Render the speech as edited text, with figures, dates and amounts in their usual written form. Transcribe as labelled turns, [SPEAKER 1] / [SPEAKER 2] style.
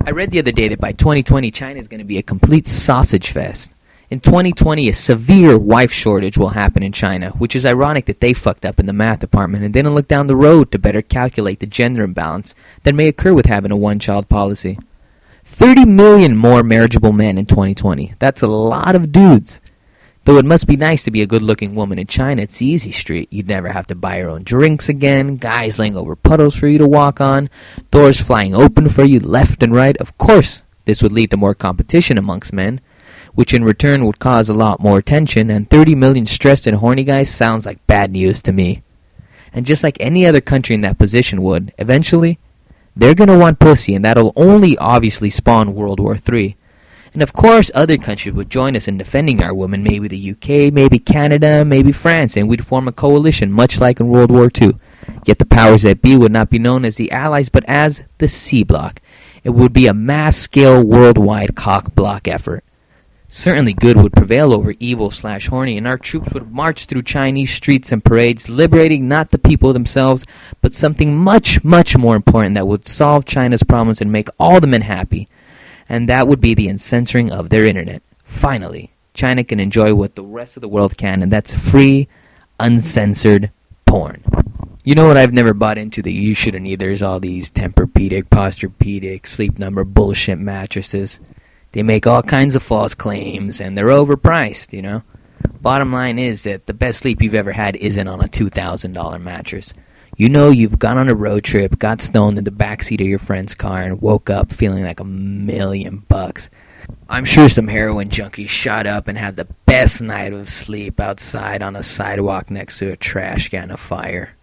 [SPEAKER 1] I read the other day that by 2020, China is going to be a complete sausage fest. In 2020, a severe wife shortage will happen in China, which is ironic that they fucked up in the math department and didn't look down the road to better calculate the gender imbalance that may occur with having a one-child policy. 30 million more marriageable men in 2020. That's a lot of dudes. Though it must be nice to be a good-looking woman in China, it's the easy street. You'd never have to buy your own drinks again, guys laying over puddles for you to walk on, doors flying open for you left and right. Of course, this would lead to more competition amongst men, which in return would cause a lot more tension, and 30 million stressed and horny guys sounds like bad news to me. And just like any other country in that position would, eventually, they're going to want pussy, and that'll only obviously spawn World War III. And of course, other countries would join us in defending our women, maybe the UK, maybe Canada, maybe France, and we'd form a coalition, much like in World War II. Yet the powers that be would not be known as the Allies, but as the C Bloc. It would be a mass-scale, worldwide cock-block effort. Certainly good would prevail over evil/horny, and our troops would march through Chinese streets and parades, liberating not the people themselves, but something much, much more important that would solve China's problems and make all the men happy. And that would be the uncensoring of their internet. Finally, China can enjoy what the rest of the world can, and that's free, uncensored porn. You know what I've never bought into that you shouldn't either is all these Tempur-Pedic, Posturepedic, Sleep Number bullshit mattresses. They make all kinds of false claims, and they're overpriced, you know. Bottom line is that the best sleep you've ever had isn't on a $2,000 mattress. You know you've gone on a road trip, got stoned in the backseat of your friend's car, and woke up feeling like $1,000,000. I'm sure some heroin junkies shot up and had the best night of sleep outside on a sidewalk next to a trash can of fire.